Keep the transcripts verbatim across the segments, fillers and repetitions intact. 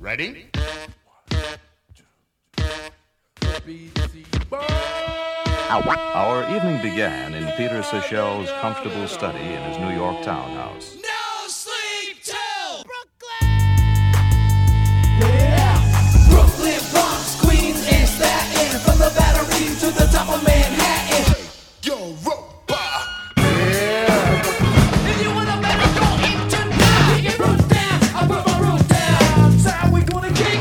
Ready? Our evening began in Peter Seychelles' comfortable study in his New York townhouse. No sleep till Brooklyn! Yeah! Brooklyn, Bronx, Queens, and Staten, from the Battery to the top of Manhattan. Europa! If you wanna better go in tonight, kick it roof down, I put my roof down. That's how we gonna kick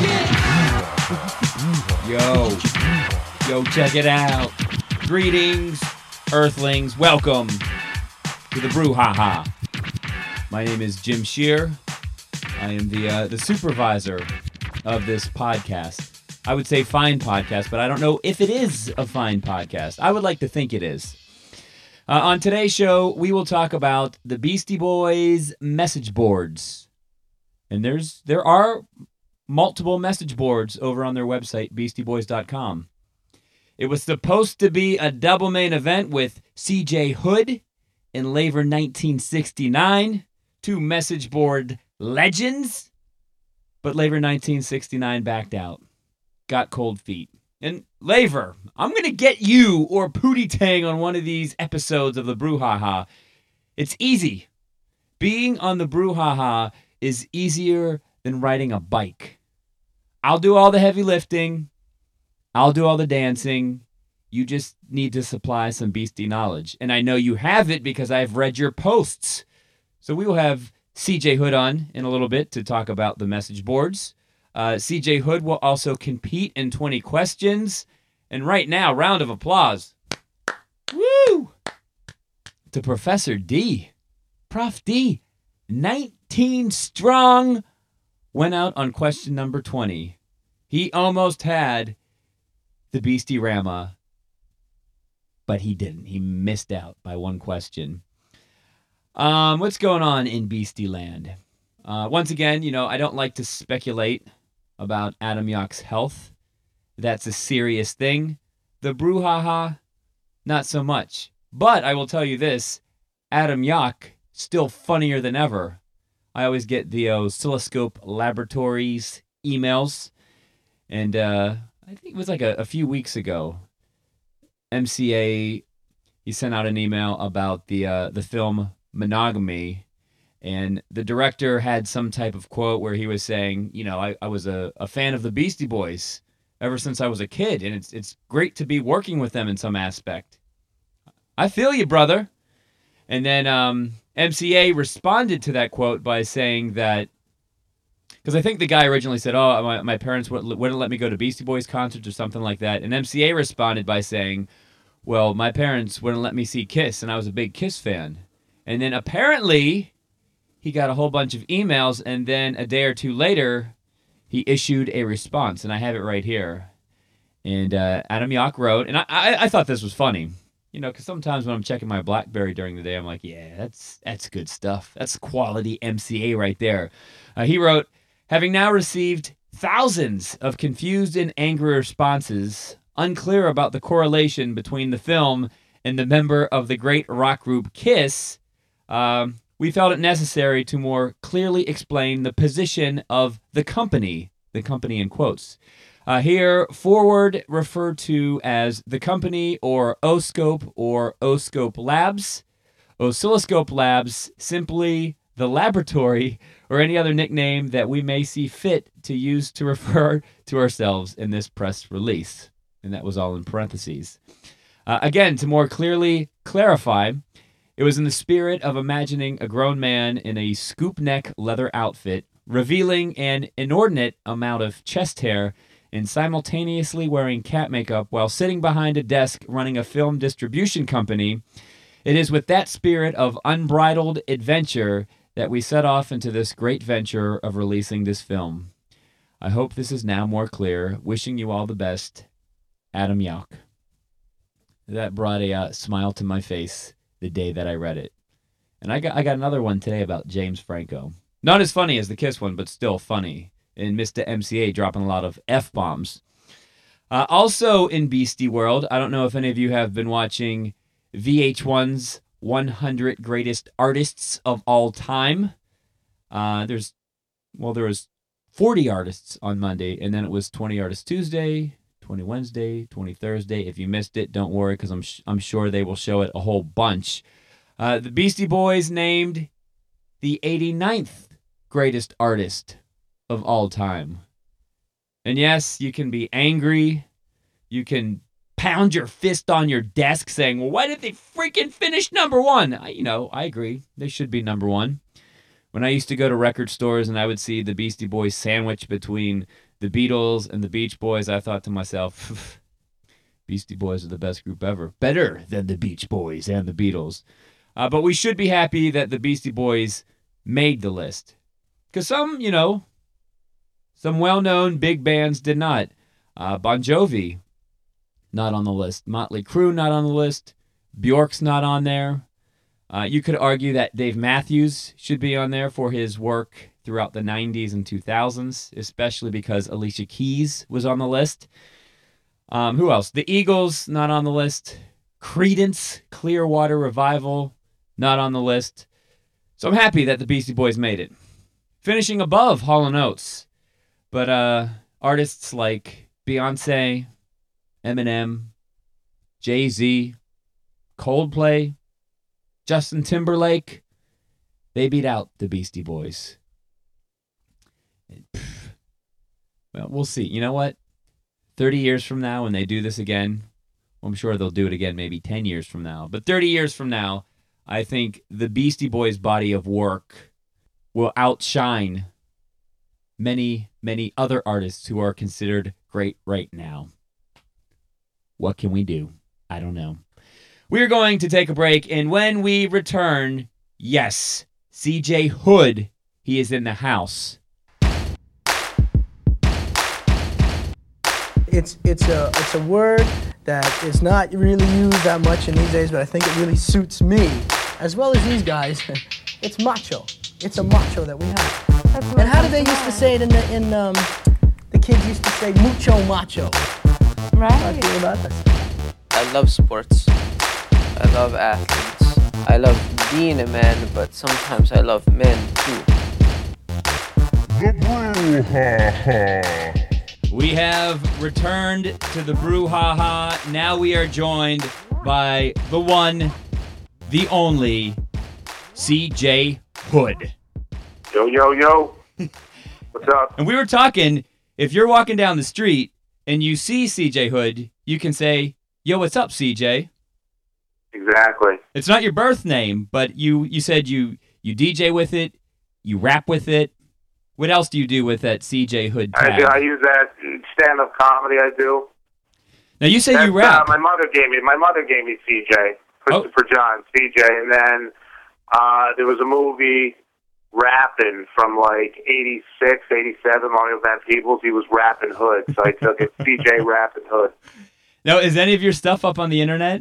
it. Yo, yo, check it out. Greetings, Earthlings. Welcome to the Brouhaha. My name is Jim Shear. I am the uh, the supervisor of this podcast. I would say fine podcast, but I don't know if it is a fine podcast. I would like to think it is. Uh, on today's show, we will talk about the Beastie Boys message boards. And there's there are multiple message boards over on their website, beastie boys dot com. It was supposed to be a double main event with C J Hood and Laver nineteen sixty-nine, two message board legends, but Laver nineteen sixty-nine backed out, got cold feet. And Laver, I'm going to get you or Pootie Tang on one of these episodes of the Brouhaha. It's easy. Being on the Brouhaha is easier than riding a bike. I'll do all the heavy lifting. I'll do all the dancing. You just need to supply some beastie knowledge. And I know you have it because I've read your posts. So we will have C J Hood on in a little bit to talk about the message boards. Uh, C J Hood will also compete in twenty questions. And right now, round of applause. Woo! To Professor D. Prof D. nineteen strong. Went out on question number twenty. He almost had the Beastie Rama, but he didn't. He missed out by one question. Um, what's going on in Beastie Land? Uh, once again, you know, I don't like to speculate about Adam Yauch's health. That's a serious thing. The Brouhaha, not so much. But I will tell you this, Adam Yauch, still funnier than ever. I always get the Oscilloscope Laboratories emails, and uh, I think it was like a, a few weeks ago, M C A, he sent out an email about the uh, the film Monogamy, and the director had some type of quote where he was saying, you know, I, I was a, a fan of the Beastie Boys ever since I was a kid, and it's it's great to be working with them in some aspect. I feel you, brother. And then um, M C A responded to that quote by saying that, because I think the guy originally said, oh, my, my parents wouldn't, wouldn't let me go to Beastie Boys concerts or something like that. And M C A responded by saying, well, my parents wouldn't let me see Kiss, and I was a big Kiss fan. And then apparently he got a whole bunch of emails, and then a day or two later, he issued a response, and I have it right here. And uh, Adam Yauch wrote, and I, I, I thought this was funny, you know, because sometimes when I'm checking my BlackBerry during the day, I'm like, yeah, that's that's good stuff. That's quality M C A right there. Uh, he wrote, having now received thousands of confused and angry responses, unclear about the correlation between the film and the member of the great rock group Kiss, um, we felt it necessary to more clearly explain the position of the company, the company in quotes. Uh, here, forward referred to as the company or Oscope or Oscope Labs. Oscilloscope Labs, simply the laboratory, or any other nickname that we may see fit to use to refer to ourselves in this press release. And that was all in parentheses. Uh, again, to more clearly clarify, it was in the spirit of imagining a grown man in a scoop neck leather outfit, revealing an inordinate amount of chest hair and simultaneously wearing cat makeup while sitting behind a desk running a film distribution company. It is with that spirit of unbridled adventure that we set off into this great venture of releasing this film. I hope this is now more clear. Wishing you all the best, Adam Yauch. That brought a uh, smile to my face the day that I read it. And I got I got another one today about James Franco. Not as funny as the Kiss one, but still funny. And Mister M C A dropping a lot of F-bombs. Uh, also in Beastie World, I don't know if any of you have been watching V H one's one hundred Greatest Artists of All Time. Uh, there's, well, there was forty artists on Monday, and then it was twenty artists Tuesday, twenty Wednesday, twenty Thursday. If you missed it, don't worry, because I'm sh- I'm sure they will show it a whole bunch. Uh, the Beastie Boys named the eighty-ninth greatest artist of all time. And yes, you can be angry. You can pound your fist on your desk saying, well, why did they freaking finish number one? I, you know, I agree. They should be number one. When I used to go to record stores and I would see the Beastie Boys sandwiched between the Beatles and the Beach Boys, I thought to myself, Beastie Boys are the best group ever. Better than the Beach Boys and the Beatles. Uh, but we should be happy that the Beastie Boys made the list. Because some, you know, some well-known big bands did not. Uh, Bon Jovi, not on the list. Motley Crue, not on the list. Bjork's not on there. Uh, you could argue that Dave Matthews should be on there for his work throughout the nineties and two thousands, especially because Alicia Keys was on the list. Um, who else? The Eagles, not on the list. Creedence, Clearwater Revival, not on the list. So I'm happy that the Beastie Boys made it. Finishing above Hall and Oates. But uh, artists like Beyonce, Eminem, Jay-Z, Coldplay, Justin Timberlake, they beat out the Beastie Boys. And, pff, well, we'll see. You know what? thirty years from now, when they do this again, well, I'm sure they'll do it again maybe ten years from now. But thirty years from now, I think the Beastie Boys' body of work will outshine many, many other artists who are considered great right now. What can we do? I don't know. We're going to take a break, and when we return, yes, C J Hood, he is in the house. It's it's a it's a word that is not really used that much in these days, but I think it really suits me as well as these guys. It's macho. It's a macho that we have. And how did they used to say it in the in um the kids used to say mucho macho. Right. How do you feel about this? I love sports. I love athletes. I love being a man, but sometimes I love men too. We have returned to the brouhaha. Now we are joined by the one, the only, C J Hood. Yo, yo, yo. What's up? And we were talking, if you're walking down the street and you see C J Hood, you can say, yo, what's up, C J? Exactly. It's not your birth name, but you, you said you, you D J with it, you rap with it. What else do you do with that C J Hood tag? I, do, I use that in stand-up comedy. I do. Now you say That's, you rap. Uh, my mother gave me. My mother gave me C J. Christopher oh. John, C J, and then uh, there was a movie rapping from like eighty-six, eighty-seven. Mario Van Peebles. He was rapping Hood, so I took it. C J rapping Hood. Now, is any of your stuff up on the internet?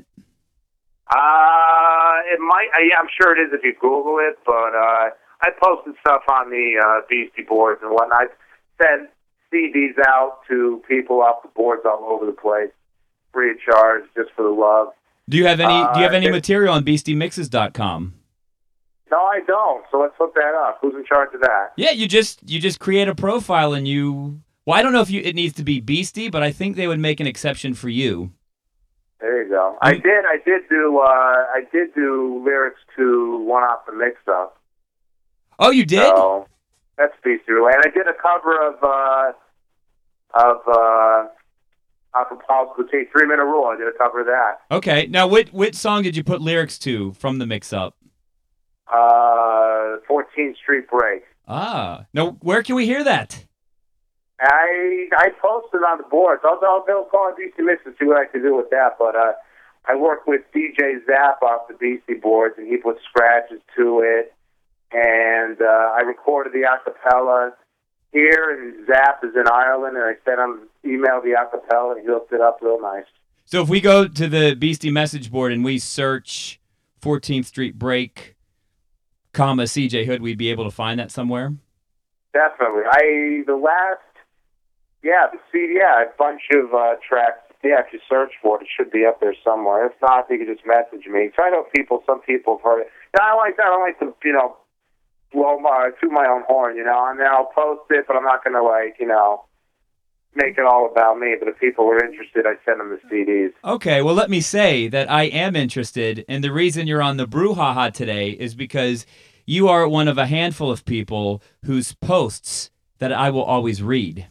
Uh, it might. Uh, yeah, I'm sure it is if you Google it. But uh, I posted stuff on the uh, Beastie Boards and whatnot. I sent C Ds out to people off the boards all over the place, free of charge, just for the love. Do you have any? Uh, do you have any material on beastie mixes dot com? No, I don't. So let's look that up. Who's in charge of that? Yeah, you just you just create a profile and you. Well, I don't know if you it needs to be Beastie, but I think they would make an exception for you. There you go. I did. I did do. Uh, I did do lyrics to one off the mix up. Oh, you did? So that's Beastie related. I did a cover of uh, of uh, off of Paul's Boutique, Three Minute Rule. I did a cover of that. Okay. Now, what what song did you put lyrics to from the mix up? Uh, fourteenth Street Break. Ah. Now, where can we hear that? I I posted on the boards. I'll, I'll, they'll call it Beastie Mix and see what I can do with that. But uh, I work with D J Zap off the Beastie Boards, and he put scratches to it. And uh, I recorded the acapella here, and Zap is in Ireland, and I sent him email the acapella, and he hooked it up real nice. So if we go to the Beastie message board and we search fourteenth Street Break, comma C J Hood, we'd be able to find that somewhere? Definitely. I the last, yeah, the C D, yeah, a bunch of uh, tracks. Yeah, if you search for it, it should be up there somewhere. If not, you can just message me. So I know people, some people have heard it. And I like that. I don't like to, you know, blow my to my own horn, you know. And then I'll post it, but I'm not going to like, you know, make it all about me. But if people are interested, I send them the C Ds. Okay, well, let me say that I am interested, and the reason you're on the Brouhaha today is because you are one of a handful of people whose posts that I will always read.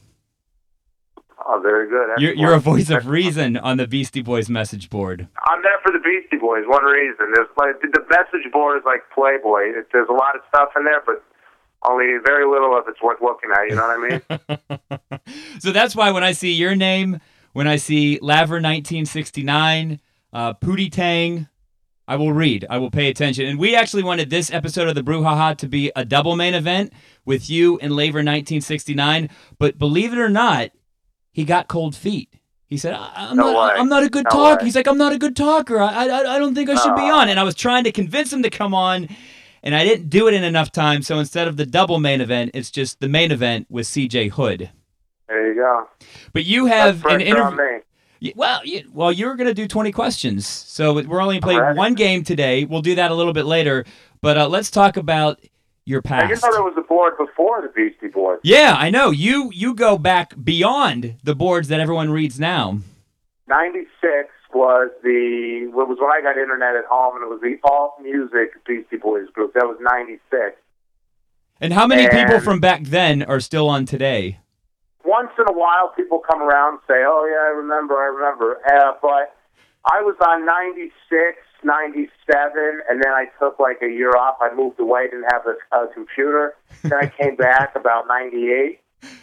Oh, very good. You're, you're a voice of reason on the Beastie Boys message board. I'm there for the Beastie Boys. One reason. There's like the message board is like Playboy. It, there's a lot of stuff in there, but only very little of it's worth looking at. You know what I mean? So that's why when I see your name, when I see Laver nineteen sixty-nine, uh, Pootie Tang, I will read. I will pay attention. And we actually wanted this episode of the Brouhaha to be a double main event with you and Laver nineteen sixty-nine. But believe it or not, he got cold feet. He said, I'm, no not, way. I'm not a good no talker. Way. He's like, I'm not a good talker. I, I, I don't think I should uh, be on. And I was trying to convince him to come on, and I didn't do it in enough time. So instead of the double main event, it's just the main event with C J Hood. There you go. But you have That's an interview. me. Well, you, well, you're going to do twenty questions. So we're only playing Right. one game today. We'll do that a little bit later. But uh, let's talk about your I didn't past. know there was a board before the Beastie Boys. Yeah, I know. You you go back beyond the boards that everyone reads now. ninety-six was the what was when I got internet at home, and it was the alt music Beastie Boys group. That was ninety-six. And how many And- people from back then are still on today? Once in a while, people come around and say, "Oh yeah, I remember, I remember." Uh, but I was on ninety-six, ninety-seven, and then I took like a year off. I moved away, didn't have a, a computer. Then I came back about ninety-eight,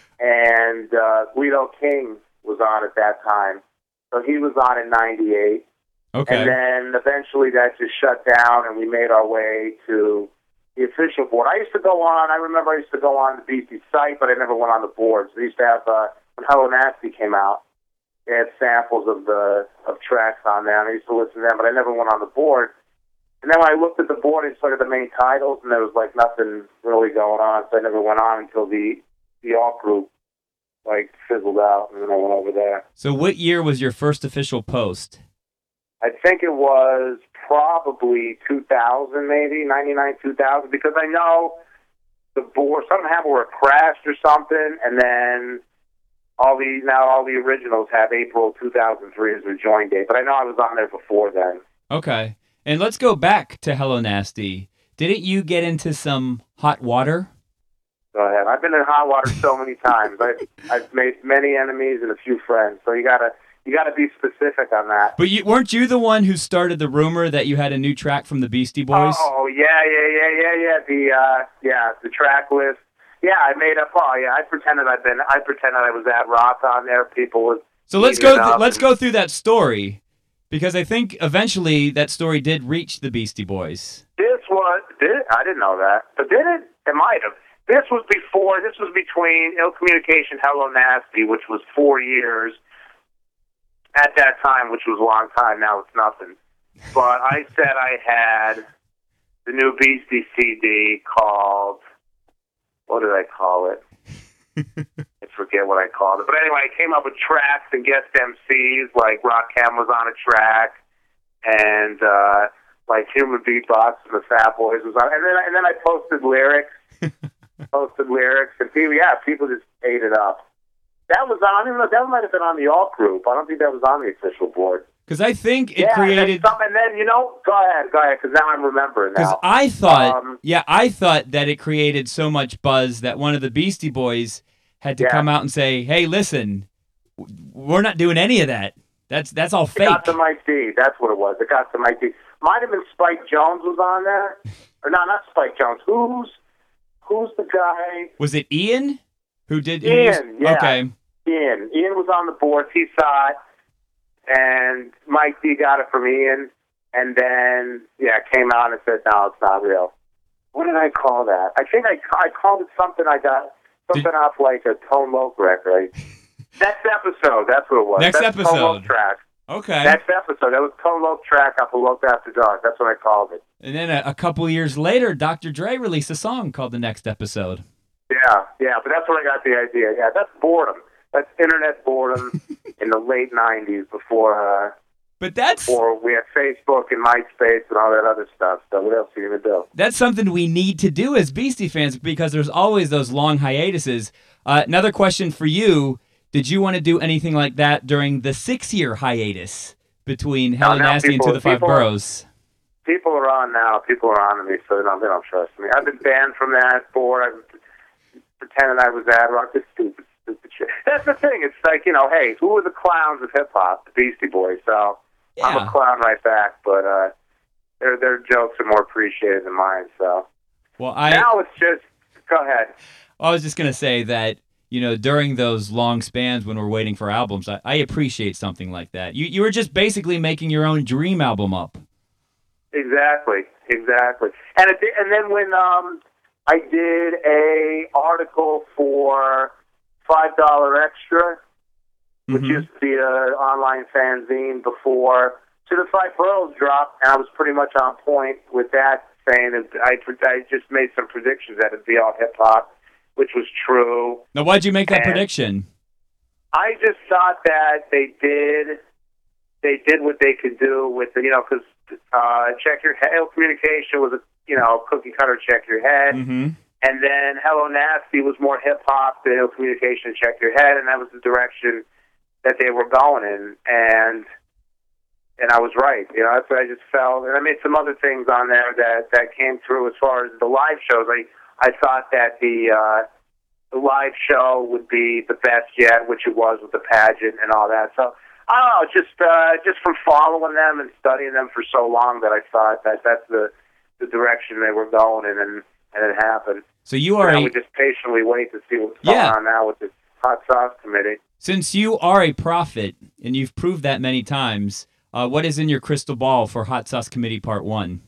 and uh, Guido King was on at that time. So he was on in ninety-eight. Okay. And then eventually that just shut down, and we made our way to the official board. I used to go on, I remember I used to go on the Beastie site, but I never went on the boards. They used to have, uh, when Hello Nasty came out, they had samples of the of tracks on there, and I used to listen to them, but I never went on the board. And then when I looked at the board and saw the main titles, and there was like nothing really going on, so I never went on until the the alt group like fizzled out, and then I went over there. So what year was your first official post? I think it was probably two thousand, maybe ninety-nine, two thousand, because I know the board something happened where it crashed or something, and then all the now all the originals have April two thousand three as their join date. But I know I was on there before then. Okay. And let's go back to Hello Nasty. Didn't you get into some hot water? Go ahead. I've been in hot water so many times. I've, I've made many enemies and a few friends. So you gotta you gotta be specific on that. But you, weren't you the one who started the rumor that you had a new track from the Beastie Boys? Oh yeah, yeah, yeah, yeah, yeah. The uh, yeah, the track list. Yeah, I made up. Oh yeah, I pretended I'd been. I pretended I was at Rock on there. People was. So let's eating go. Th- up let's and- go through that story, because I think eventually that story did reach the Beastie Boys. This was. Did it? I didn't know that, but did it? It might have. This was before. This was between Ill Communication, Hello Nasty, which was four years at that time, which was a long time. Now it's nothing. But I said I had the new Beastie C D called. What did I call it? I forget what I called it. But anyway, I came up with tracks and guest M Cs, like Rakim was on a track, and uh, like Human Beatbox and the Fat Boys was on. And then, and then I posted lyrics, posted lyrics, and people, yeah, people just ate it up. That was on, I don't even know, that might have been on the alt group. I don't think that was on the official board. Because I think it yeah, created. And, some, and then, you know, go ahead, go ahead, because now I'm remembering Because now. I thought, Um, yeah, I thought that it created so much buzz that one of the Beastie Boys had to Yeah. come out and say, "Hey, listen, w- we're not doing any of that. That's that's all It fake." got to Mike D. That's what it was. It got to Mike D. Might have been Spike Jones was on there. Or no, not Spike Jones. Who's who's the guy? Was it Ian who did? who Ian, used- yeah. Okay. Ian. Ian was on the board. He saw it. And Mike D got it from Ian. And then, yeah, it came out and said, no, it's not real. What did I call that? I think I, I called it something I got, something off like a Tone Loc record. Next episode, that's what it was. Next that's episode. Tone Loc track. Okay. Next episode. That was Tone Loc track off of Loc After Dark. That's what I called it. And then a, a couple years later, Doctor Dre released a song called "The Next Episode." Yeah, yeah, but that's where I got the idea. Yeah, that's boredom. That's internet boredom in the late nineties before uh, But that's Or we have Facebook and MySpace and all that other stuff. So what else are you going to do? that's something we need to do as Beastie fans because there's always those long hiatuses. Uh, another question for you. Did you want to do anything like that during the six-year hiatus between Hello now Nasty and people- To the Five people- Boroughs? People are on now. People are on to me, so they don't, they don't trust me. I've been banned from that board. I've pretended I was ad rock. This stupid, stupid shit. That's the thing. It's like, you know, hey, who are the clowns of hip-hop? The Beastie Boys. So I'm Yeah. a clown right back, but uh, their their jokes are more appreciated than mine. So Well, I now it's just, go ahead. I was just gonna say that you know during those long spans when we're waiting for albums, I, I appreciate something like that. You you were just basically making your own dream album up. Exactly, exactly. And it, and then when um, I did a article for Five Dollar Extra, which Mhm. used to be an online fanzine before To the Five Boroughs dropped, and I was pretty much on point with that, saying that I I just made some predictions that it'd be all hip hop, which was true. Now, why'd you make that And- prediction? I just thought that they did they did what they could do with the, you know, because uh, Check Your Head, Communication was a, you know, cookie cutter Check Your Head. Mm-hmm. And then Hello Nasty was more hip hop than Ill Communication, Check Your Head, and that was the direction that they were going in. And and I was right. You know, that's what I just felt. And I made some other things on there that, that came through as far as the live shows. I I thought that the uh, the live show would be the best yet, which it was with the pageant and all that. So I don't know, just uh, just from following them and studying them for so long that I thought that that's the the direction they were going in, and and it happened. So you are Now a we just patiently wait to see what's Yeah. going on now with this hot sauce committee. since you are a prophet and you've proved that many times. Uh, what is in your crystal ball for Hot Sauce Committee Part One?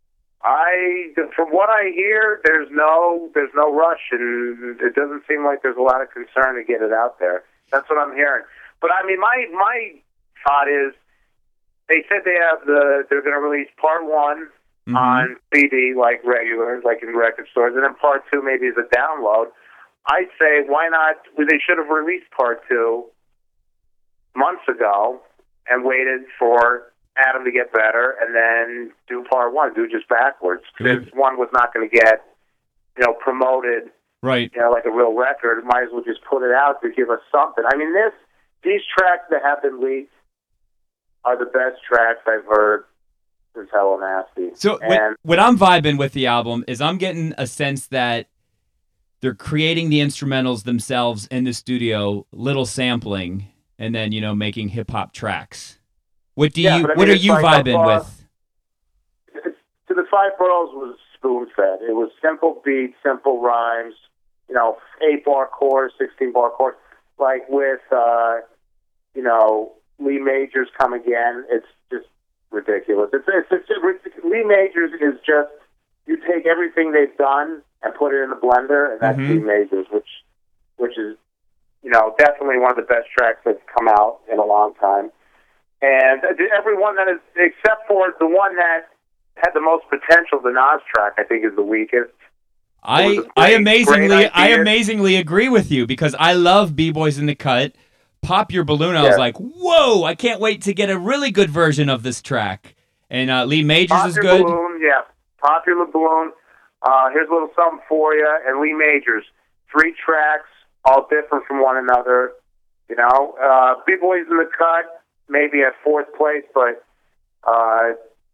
I, from what I hear, there's no there's no rush, and it doesn't seem like there's a lot of concern to get it out there. That's what I'm hearing. But I mean, my my thought is, they said they have the they're going to release part one Mhm. on C D like regular, like in record stores, and then part two maybe as a download. I'd say why not? They should have released part two months ago and waited for Adam to get better, and then do part one, do just backwards. Since one was not going to get, you know, promoted, Right. you know, like a real record, might as well just put it out to give us something. I mean, this these tracks that have been leaked are the best tracks I've heard since Hello Nasty. So and what, what I'm vibing with the album is I'm getting a sense that they're creating the instrumentals themselves in the studio, little sampling, and then you know making hip hop tracks. What do Yeah, you? but I What mean, are it's you like a vibing bar- with? it's, to the Five Boroughs was spoon fed. It was simple beats, simple rhymes, you know, eight bar chorus, sixteen bar chorus. Like with, uh, you know, Lee Majors Come Again, it's just ridiculous. It's, it's, it's, it's Lee Majors is just, you take everything they've done and put it in the blender, and that's Mhm. Lee Majors, which, which is, you know, definitely one of the best tracks that's come out in a long time. And everyone that is, except for the one that had the most potential, the Nas track, I think is the weakest. I was a I great- amazingly great I idea. amazingly agree with you because I love B-Boys in the Cut. Pop Your Balloon. I was Yeah. like, whoa! I can't wait to get a really good version of this track. And uh, Lee Majors is Popular good. Balloon, yeah. Popular Balloon. Uh, here's a little something for you. And Lee Majors. Three tracks, all different from one another. You know, uh, B-Boys in the Cut, maybe at fourth place, but uh,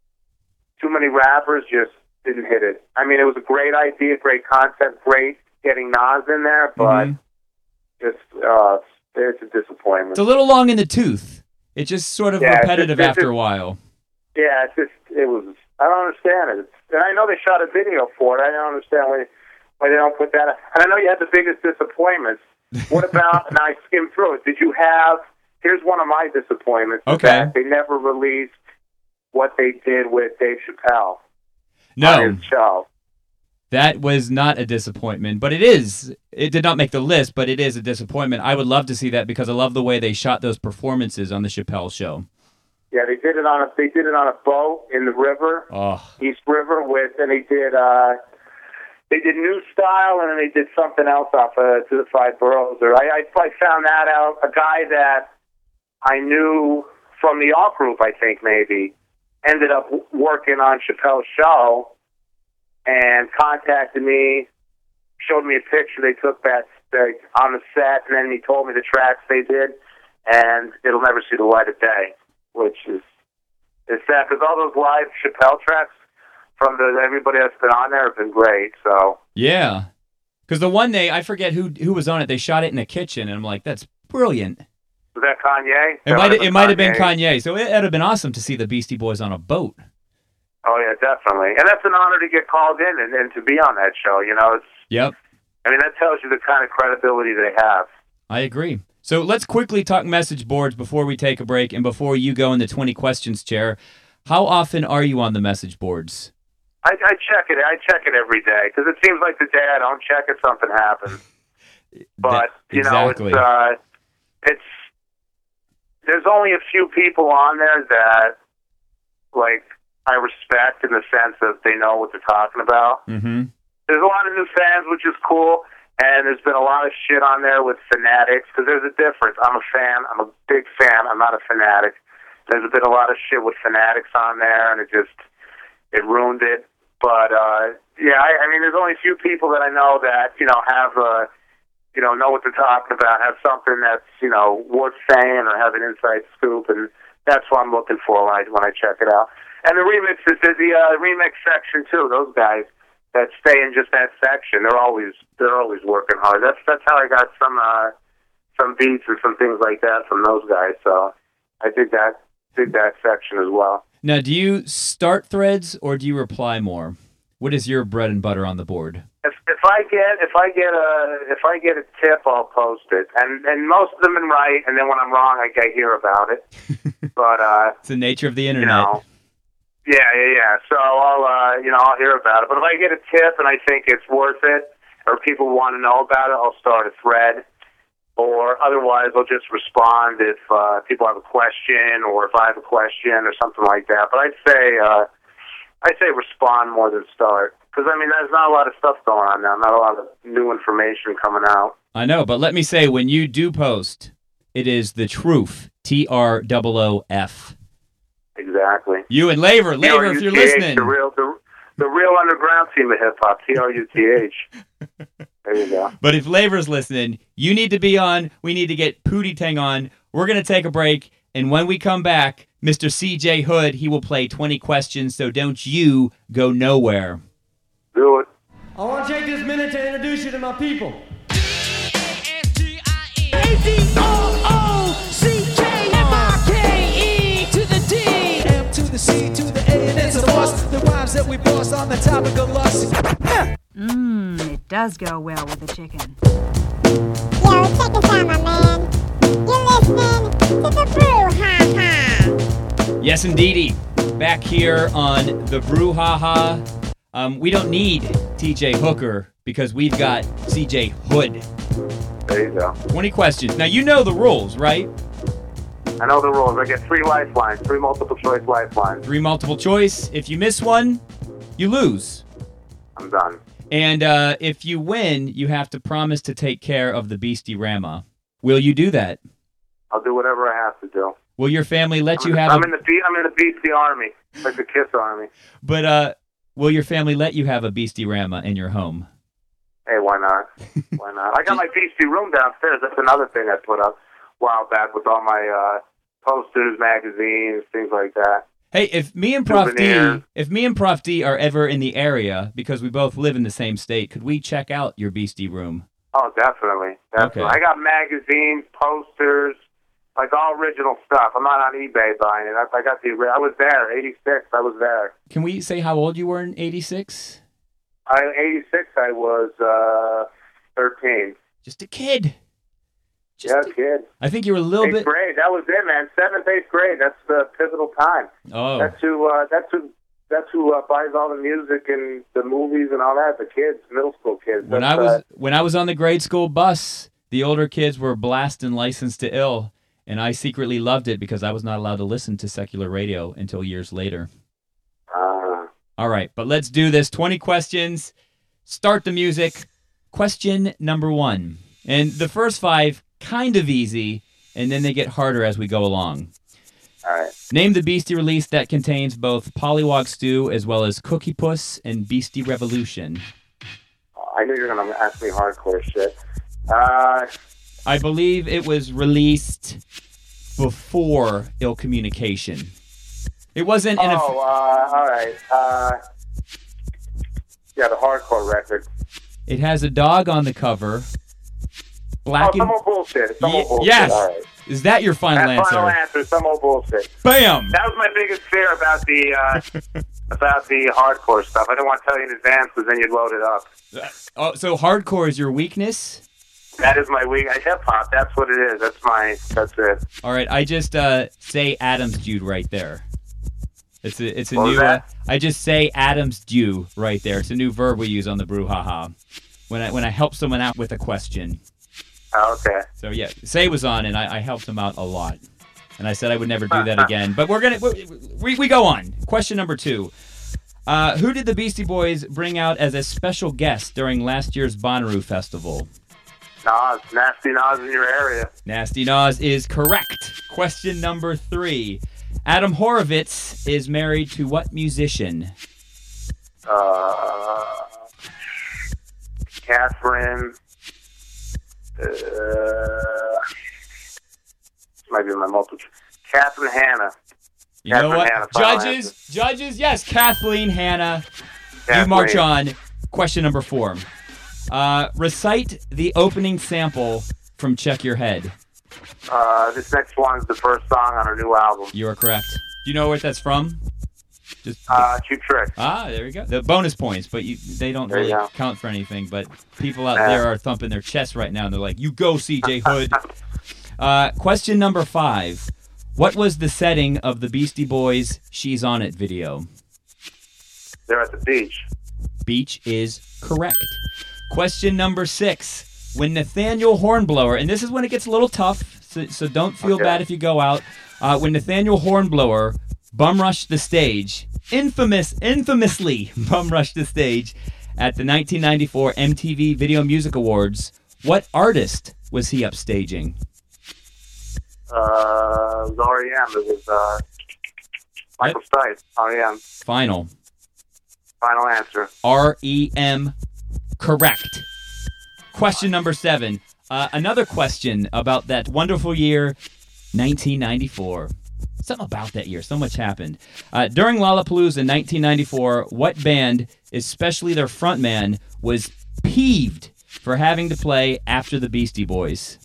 too many rappers just didn't hit it. I mean, it was a great idea, great concept, great getting Nas in there, but Mhm. just uh, it's a disappointment. It's a little long in the tooth. It's just sort of Yeah, it's repetitive just- it's after just- a while. Yeah, it's just, it was, I don't understand it. It's, and I know they shot a video for it. I don't understand why, why they don't put that up. And I know you had the biggest disappointments. What about, and I skimmed through it, did you have, here's one of my disappointments. is Okay. that they never released what they did with Dave Chappelle No, on his show. that was not a disappointment, but it is. It did not make the list, but it is a disappointment. I would love to see that because I love the way they shot those performances on the Chappelle show. Yeah, they did it on a, they did it on a boat in the river, Oh, East River, with, and they did, uh, they did New Style, and then they did something else off uh, To the Five Boroughs. Or I, I, I found that out. A guy that I knew from the Alt Group, I think maybe, ended up w- working on Chappelle's show and contacted me, showed me a picture they took that like, on the set, and then he told me the tracks they did, and it'll never see the light of day, which is, is sad, because all those live Chappelle tracks from the everybody that's been on there have been great, so. Yeah. Because the one day, I forget who who was on it, they shot it in a kitchen, and I'm like, that's brilliant. Was that Kanye? It That might have it been might have been Kanye, so it would have been awesome to see the Beastie Boys on a boat. Oh, yeah, definitely. And that's an honor to get called in and, and to be on that show, you know. It's. Yep. I mean, that tells you the kind of credibility they have. I agree. So let's quickly talk message boards before we take a break and before you go in the twenty questions chair. How often are you on the message boards? I, I check it. I check it every day because it seems like the day I don't check it, something happens. But That- you know, exactly. it's uh, it's there's only a few people on there that like I respect in the sense of they know what they're talking about. Mm-hmm. There's a lot of new fans, which is cool, and there's been a lot of shit on there with fanatics because there's a difference. I'm a fan. I'm a big fan. I'm not a fanatic. There's been a lot of shit with fanatics on there, and it just it ruined it. But uh, yeah, I, I mean, there's only a few people that I know that you know have uh, you know know what they're talking about, have something that's you know worth saying, or have an inside scoop, and that's what I'm looking for when I when I check it out. And the remixes, there's the uh, remix section too. Those guys that stay in just that section, they're always they're always working hard. That's that's how I got some uh, some beats and some things like that from those guys. So I dig that dig that section as well. Now, do you start threads or do you reply more? What is your bread and butter on the board? If if I get if I get a if I get a tip, I'll post it, and and most of them are right. And then when I'm wrong, I, I hear about it. But uh, It's the nature of the you internet. know, yeah, yeah, yeah. So I'll uh, you know I'll hear about it. But if I get a tip and I think it's worth it, or people want to know about it, I'll start a thread. Or otherwise, I'll just respond if uh, people have a question, or if I have a question, or something like that. But I'd say uh, I'd say respond more than start, because I mean, there's not a lot of stuff going on now, not a lot of new information coming out. I know, but let me say, when you do post, it is the truth. T R O O F. Exactly. You and Laver, Laver, if you're T R U T H, listening. the real the, the real underground team of hip hop, T R U T H. There you go. But if Laver's listening, you need to be on. We need to get Pootie Tang on. We're going to take a break. And when we come back, Mister C J Hood, he will play twenty questions. So don't you go nowhere. Do it. I want to take this minute to introduce you to my people. A D O O C K M I K E to the D. M to the C to the A, and it's a must. The rhymes that we boss on the topic of lust. Mmm, it does go well with the chicken. Yo, check us out, my man. You're listening to the Brouhaha. Yes, indeedy. Back here on the Brouhaha. Um, we don't need T J Hooker because we've got C J Hood. There you go. twenty questions. Now, you know the rules, right? I know the rules. I get three lifelines, three multiple choice lifelines. Three multiple choice. If you miss one, you lose. I'm done. And uh, if you win, you have to promise to take care of the Beastie Rama. Will you do that? I'll do whatever I have to do. Will your family let I'm you in, have I'm a... in the Be- I'm in the Beastie Army, like the Kiss Army. But uh, will your family let you have a Beastie Rama in your home? Hey, why not? Why not? I got my Beastie room downstairs. That's another thing I put up a while back with all my uh, posters, magazines, things like that. Hey, if me and Prof D, Souvenirs. if me and Prof D are ever in the area because we both live in the same state, could we check out your Beastie room? Oh, definitely. Definitely. Okay. I got magazines, posters, like all original stuff. I'm not on eBay buying it. I, I got the. I was there, eighty-six. I was there. Can we say how old you were in eighty-six? I eighty-six. I was uh, thirteen. Just a kid. Just Yeah, a- kid. I think you were a little Eighth bit. grade. That was it, man. Seventh, eighth grade. That's the pivotal time. Oh, That's who. Uh, that's who. That's who uh, buys all the music and the movies and all that. The kids, middle school kids. when I That's, was uh, when I was on the grade school bus, the older kids were blasting Licensed to Ill, and I secretly loved it because I was not allowed to listen to secular radio until years later. uh, All right, but let's do this. twenty questions. Start the music. Question number one. And the first five, kind of easy, and then they get harder as we go along. All right. Name the Beastie release that contains both Pollywog Stew as well as Cookie Puss and Beastie Revolution. I knew you were going to ask me hardcore shit. Uh, I believe it was released before Ill Communication. It wasn't in a... oh, uh, all right. Uh, yeah, the hardcore record. It has a dog on the cover. Black oh, and... some old bullshit. Some Ye- old bullshit. Yes. All right. Is that your final That answer? final answer, some old bullshit. Bam! That was my biggest fear about the uh, about the hardcore stuff. I didn't want to tell you in advance because then you'd load it up. Oh, so hardcore is your weakness? That is my weak. Hip hop. That's what it is. That's my. That's it. All right, I just uh, say Adam's Jude right there. It's a it's a What was new. Uh, that? I just say Adam's Jew right there. It's a new verb we use on the brouhaha when I when I help someone out with a question. Oh, okay. So yeah, Say was on, and I, I helped him out a lot. And I said I would never do that again. But we're gonna we, we, we go on. Question number two. Uh, who did the Beastie Boys bring out as a special guest during last year's Bonnaroo Festival? Nas, Nasty Nas in your area. Nasty Nas is correct. Question number three. Adam Horovitz is married to what musician? Uh, Catherine. Uh, this might be my multiple. Catherine Hanna. You know Catherine what? Hanna, final Judges, answer. judges, yes, Kathleen Hanna. You Kathleen. march on. Question number four. Uh, recite the opening sample from Check Your Head. Uh, this next one is the first song on her new album. You are correct. Do you know what that's from? Just Uh, Cheap Trick. ah, there we go. The bonus points, but you, they don't There you really go. count for anything. But people out Yeah. there are thumping their chests right now, and they're like, "You go, C J Hood." uh, question number five. What was the setting of the Beastie Boys' "She's on It" video? They're at the beach. Beach is correct. Question number six. When Nathaniel Hornblower, and this is when it gets a little tough, so, so don't feel Okay. bad if you go out. Uh, when Nathaniel Hornblower bum rushed the stage, infamous, infamously bum rushed the stage at the nineteen ninety-four M T V Video Music Awards, what artist was he upstaging? Uh, it was R E M. It was uh, Michael Stipe. R E M. Final. Final answer. R E M. Correct. Question number seven. Uh, another question about that wonderful year, nineteen ninety-four. Something about that year. So much happened. Uh, during Lollapalooza in nineteen ninety-four, what band, especially their frontman, was peeved for having to play after the Beastie Boys?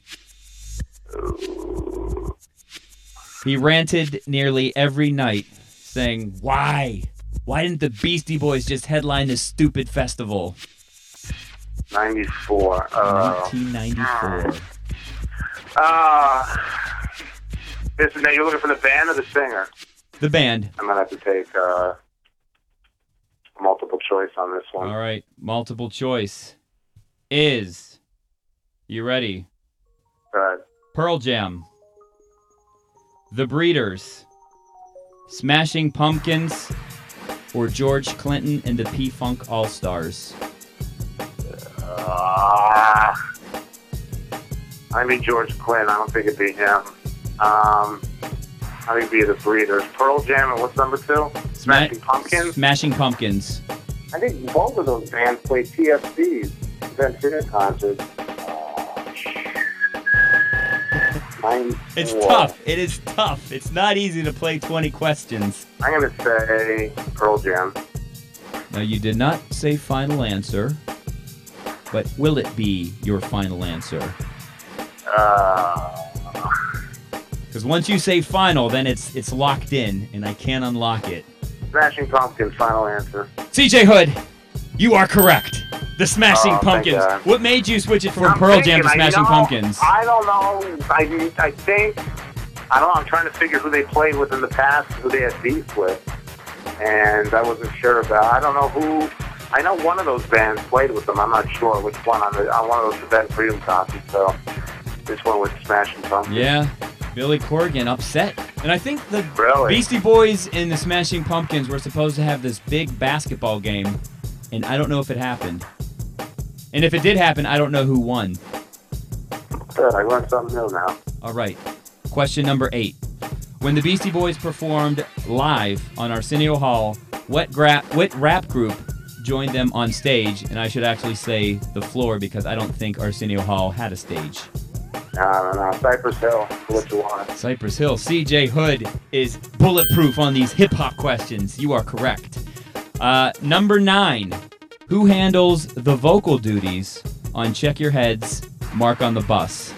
He ranted nearly every night, saying, why? Why didn't the Beastie Boys just headline this stupid festival? ninety-four. Uh, nineteen ninety-four. uh, this is now you're looking for the band or the singer? The band. I'm gonna have to take uh, multiple choice on this one. All right. Multiple choice is. You ready? Good. Pearl Jam. The Breeders. Smashing Pumpkins. Or George Clinton and the P-Funk All-Stars. Uh, I mean George Clinton. I don't think it'd be him. Um, I think it'd be the Breeders. Pearl Jam and what's number two? Smashing Sma- Pumpkins. Smashing Pumpkins. I think both of those bands play T F Cs, event dinner concerts. It's ninety-four. tough. It is tough. It's not easy to play twenty questions. I'm gonna say Pearl Jam. Now, you did not say final answer, but will it be your final answer? Uh, Because once you say final, then it's it's locked in, and I can't unlock it. Smashing Pumpkins. Final answer. C J Hood, you are correct. The Smashing Oh, thank Pumpkins. God. What made you switch it from I'm Pearl thinking, Jam to I Smashing know- Pumpkins? I don't know. I, I think, I don't know. I'm trying to figure who they played with in the past, who they had beef with. And I wasn't sure about, I don't know who, I know one of those bands played with them. I'm not sure which one on, the, on one of those Event Freedom concerts. So this one with Smashing Pumpkins. Yeah, Billy Corgan upset. And I think the Really? Beastie Boys and the Smashing Pumpkins were supposed to have this big basketball game, and I don't know if it happened. And if it did happen, I don't know who won. Good. I learned something new now. All right. Question number eight. When the Beastie Boys performed live on Arsenio Hall, what, gra- what rap group joined them on stage? And I should actually say the floor because I don't think Arsenio Hall had a stage. I don't know. Cypress Hill. What you want? Cypress Hill. C J Hood is bulletproof on these hip-hop questions. You are correct. Uh, number nine. Who handles the vocal duties on Check Your Head's Mark on the Bus?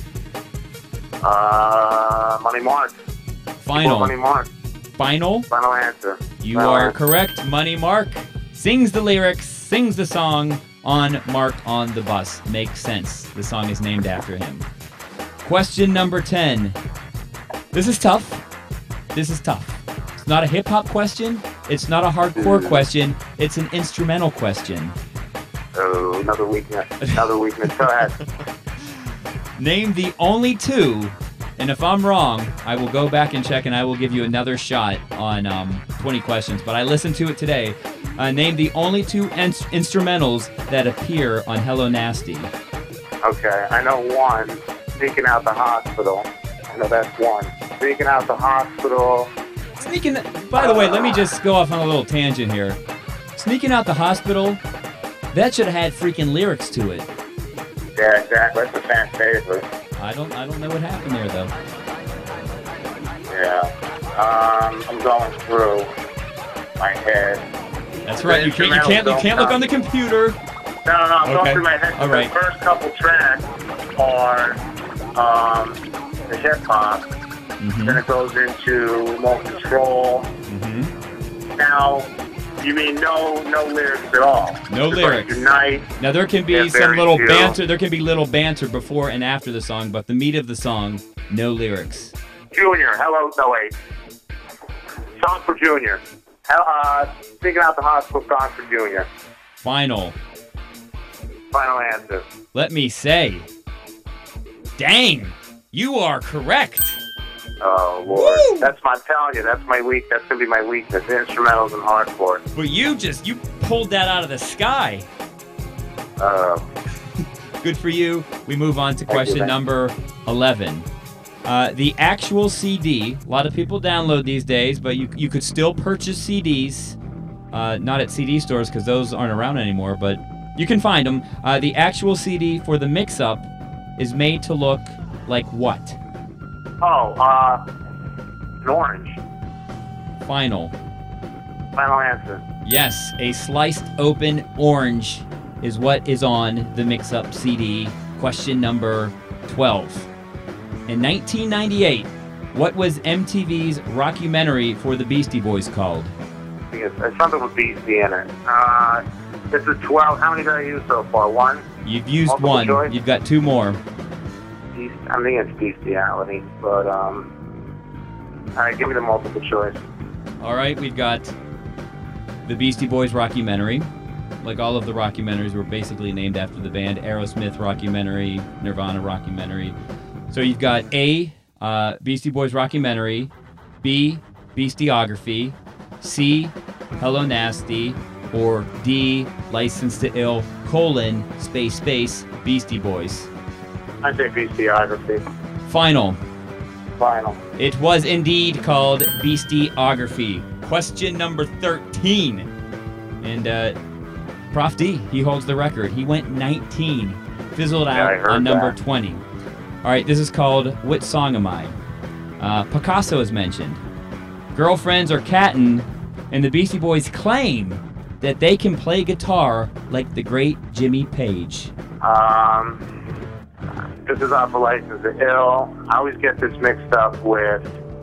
Uh, Money Mark. Final. Money Mark. Final? Final answer. You Final are answer. correct. Money Mark sings the lyrics, sings the song on Mark on the Bus. Makes sense. The song is named after him. Question number ten. This is tough. This is tough. It's not a hip-hop question. It's not a hardcore question. It's an instrumental question. Oh, another weakness. Another weakness. Go ahead. Name the only two, and if I'm wrong, I will go back and check and I will give you another shot on um, twenty questions, but I listened to it today. Uh, name the only two in- instrumentals that appear on Hello Nasty. Okay, I know one. Sneaking Out the Hospital. I know that's one. Sneaking Out the Hospital. Sneaking, by the way, let me just go off on a little tangent here. Sneaking Out the Hospital, that should have had freaking lyrics to it. Yeah, exactly. That's a fan favorite. I don't I don't know what happened there, though. Yeah. Um, I'm going through my head. That's right. You can't you can't you can't look on the computer. No, no, no. I'm Okay. going through my head. All right. The first couple tracks are um, the hip hop. Mm-hmm. Then it goes into More Control. Mm-hmm. Now, you mean no no lyrics at all? No Just lyrics. Like Unite. Now there can be Yeah, some very little few. banter. There can be little banter before and after the song, but the meat of the song, no lyrics. Junior. Hello. No wait. Song for Junior. Hell, uh, Sneaking Out the Hospital. Song for Junior. Final. Final answer. Let me say. Dang, you are correct. Oh Lord, that's my I'm telling you, that's my weak. That's gonna be my weakness. Instrumentals and hardcore. But you just you pulled that out of the sky. Uh, Good for you. We move on to question man. number eleven. Uh, the actual C D. A lot of people download these days, but you you could still purchase C Ds. Uh, not at C D stores because those aren't around anymore, but you can find them. Uh, the actual C D for the mix-up is made to look like what? oh, uh, an orange. Final. Final answer. Yes, a sliced open orange is what is on the mix-up C D. Question number twelve. In nineteen ninety-eight, what was M T V's rockumentary for the Beastie Boys called? I think it's, it's something with Beastie in it. Uh, this is twelve. How many did I use so far? One? You've used Multiple one. choice? You've got two more. Beast, I think it's bestiality, but, um, all right, give me the multiple choice. All right, we've got the Beastie Boys rockumentary. Like all of the rockumentaries were basically named after the band. Aerosmith rockumentary, Nirvana rockumentary. So you've got A, uh, Beastie Boys rockumentary, B, Beastiography, C, Hello Nasty, or D, License to Ill, colon, space, space, Beastie Boys. I say bestiography. Final. Final. It was indeed called Beastiography. Question number thirteen. And uh, Prof D, he holds the record. He went nineteen. Fizzled Yeah, I out heard on number that. twenty. All right, this is called What Song Am I? Uh, Picasso is mentioned. Girlfriends are cattin', and the Beastie Boys claim that they can play guitar like the great Jimmy Page. Um, this is off of License to Ill. I always get this mixed up with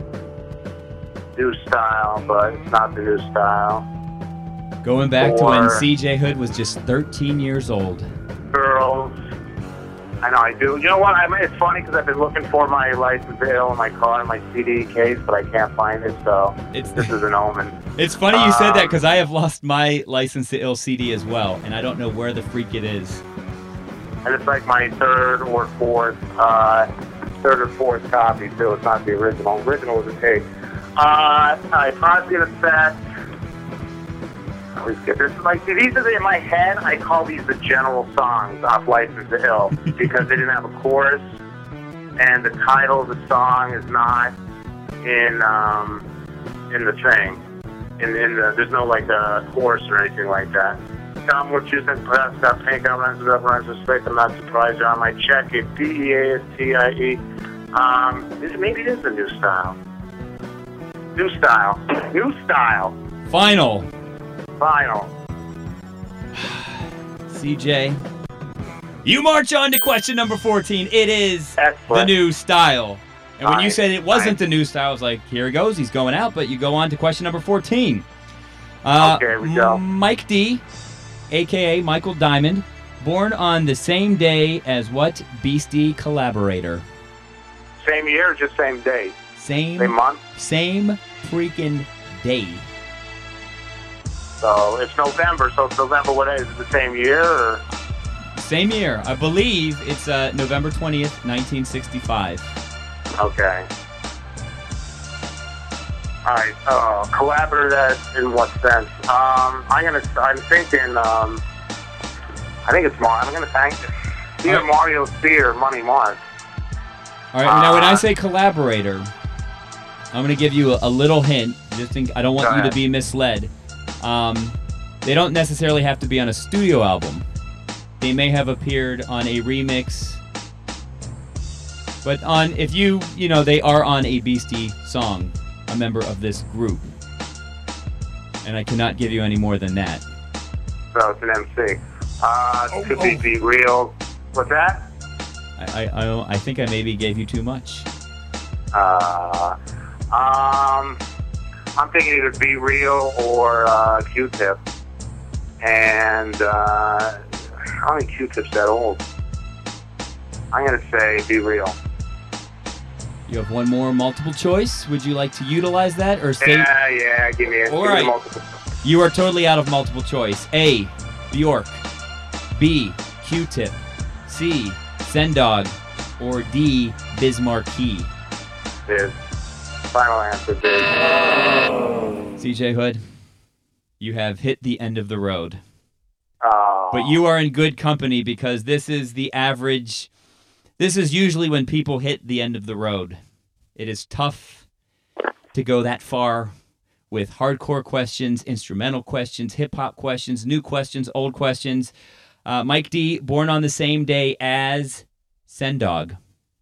New Style, but it's not the New Style. Going back to when Or- C J Hood was just thirteen years old. Girls. I know I do. You know what? I mean, it's funny because I've been looking for my License to Ill in my car in my C D case, but I can't find it. So It's- this is an omen. It's funny you said that Um, because I have lost my License to Ill C D as well, and I don't know where the freak it is. And it's like my third or fourth, uh, third or fourth copy too. It's not the original. Original was a tape. Uh, I Prostate Effect. I always get this. Like, see, these are the, in my head. I call these the general songs off License to Ill because they didn't have a chorus, and the title of the song is not in um, in the thing. In, in the, there's no like a course or anything like that. Tom, what you think? Perhaps that pink out runs up runs with space. I'm not surprised. I might check it. D E A S T I E. Um, this, maybe it is the new style. New style. New style. Final. Final. C J, you march on to question number fourteen. It is Excellent. the new style. And when you Nice. said it wasn't Nice. the new style, I was like, here he goes. He's going out, but you go on to question number fourteen. Uh, Okay, we go. Mike D, a k a. Michael Diamond, born on the same day as what Beastie collaborator? Same year or just same day? Same, Same month? Same freaking day. So it's November. So it's November. What is it? The same year? Or? Same year. I believe it's uh, November twentieth, nineteen sixty-five. Okay. All right. Uh, collaborator that in what sense? Um, I'm gonna. I'm thinking. Um, I think it's Mario. I'm gonna thank either All right. Mario C or Money Mark. All right. Now, when I Uh, say collaborator, I'm going to give you a, a little hint. Just think, I don't want Go you ahead. to be misled. Um, they don't necessarily have to be on a studio album. They may have appeared on a remix. But on, if you, you know, they are on a Beastie song, a member of this group. And I cannot give you any more than that. So it's an M C. Uh, could be Be Real. What's that? I, I, I, don't- I think I maybe gave you too much. Uh, um, I'm thinking either Be Real or uh, Q-Tip. And uh, I don't think Q-Tip's that old. I'm going to say Be Real. You have one more multiple choice. Would you like to utilize that or say? Yeah, yeah, give me a, All give me right. a multiple. You are totally out of multiple choice. A, Bjork. B, Q-Tip. C, Sendog. Or D, Bismarcky. Biz. Final answer, Biz. C J Hood, you have hit the end of the road. Oh. But you are in good company because this is the average. This is usually when people hit the end of the road. It is tough to go that far with hardcore questions, instrumental questions, hip-hop questions, new questions, old questions. Uh, Mike D, born on the same day as Sendog.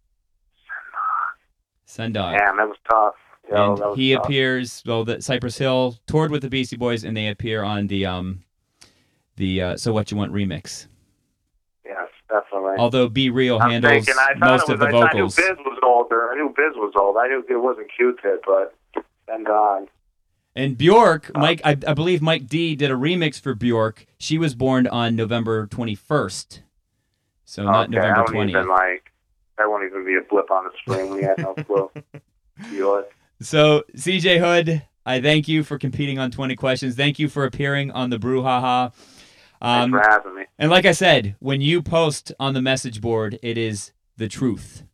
Sendog. Damn, that was tough. Yo, And that was he tough. appears, well, the Cypress Hill toured with the Beastie Boys, and they appear on the um, the uh, So What You Want remix. Yes, definitely. Although Be Real I'm handles thinking, I thought most it was, of the I, vocals. I knew Biz was older. I knew Biz was old. I knew it wasn't Q-Tip, but thank God. And Bjork, Mike, I, I believe Mike D did a remix for Bjork. She was born on November twenty-first, so not okay, November I wouldn't twentieth. even like. That won't even be a blip on the screen. We had no clue. Yours. So C J Hood, I thank you for competing on twenty questions. Thank you for appearing on the Brouhaha. Um, Thanks for having me. And like I said, when you post on the message board, it is the truth.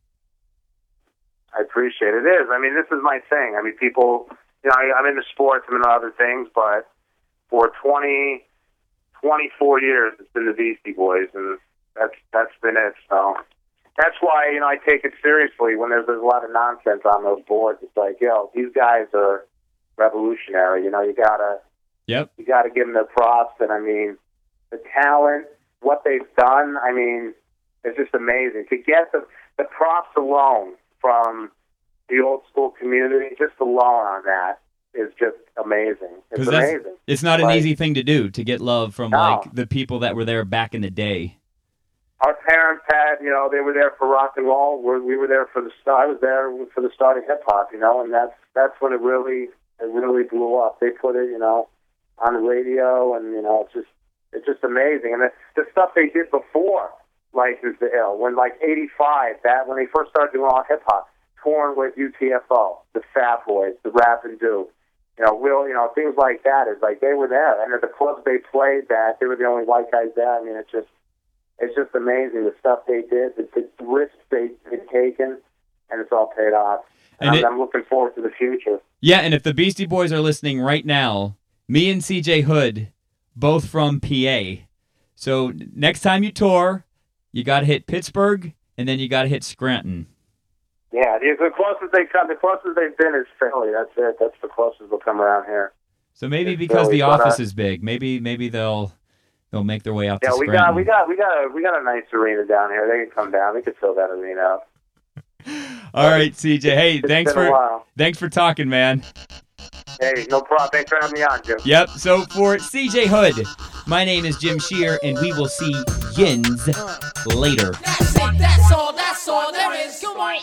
I appreciate it. It is. I mean, this is my thing. I mean, people, you know, I, I'm into sports, I'm into other things, but for twenty, twenty-four years, it's been the Beastie Boys, and that's that's been it. So that's why, you know, I take it seriously when there's, there's a lot of nonsense on those boards. It's like, yo, these guys are revolutionary. You know, you gotta, Yep. you gotta give them their props. And I mean, the talent, what they've done. I mean, it's just amazing to get the the props alone from the old school community. Just alone on that is just amazing. It's 'Cause that's- amazing. It's not an Like, easy thing to do, to get love from No. like the people that were there back in the day. Our parents had, you know, they were there for rock and roll. We're, we were there for the start. I was there for the start of hip hop, you know, and that's that's when it really it really blew up. They put it, you know, on the radio, and you know, it's just it's just amazing. And the, the stuff they did before License to Ill, when like eighty-five, that when they first started doing all hip hop, touring with U T F O, the Fat Boys, the Rap and Do, you know, real, you know, things like that. Is like they were there, and at the clubs they played, that they were the only white guys there. I mean, it's just. It's just amazing, the stuff they did, the, the risks they, they've taken, and it's all paid off. And And I'm, it- I'm looking forward to the future. Yeah, and if the Beastie Boys are listening right now, me and C J Hood, both from P A. So next time you tour, you got to hit Pittsburgh, and then you got to hit Scranton. Yeah, the, the closest they come, the closest they've been is Philly. That's it. That's the closest they'll come around here. So maybe It's because Philly, the but, office uh, is big, maybe maybe they'll they'll make their way out Yeah, to we Scranton. got we got we got a we got a nice arena down here. They can come down. We can fill that arena up. All right, C J. Hey, It's thanks been a for while. thanks for talking, man. Hey, no problem. Thanks for having me on, Jim. Yep. So for C J Hood, my name is Jim Shear, and we will see Yins later. That's it, that's all, that's all there is. Come on.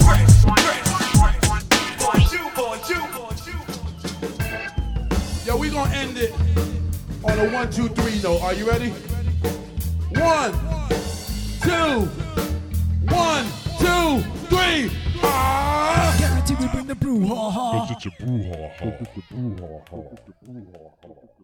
Yo, we gonna end it on a one, two, three note. Are you ready? One, two, one, two, three. Ah! Guarantee we bring the brouhaha. Brouhaha.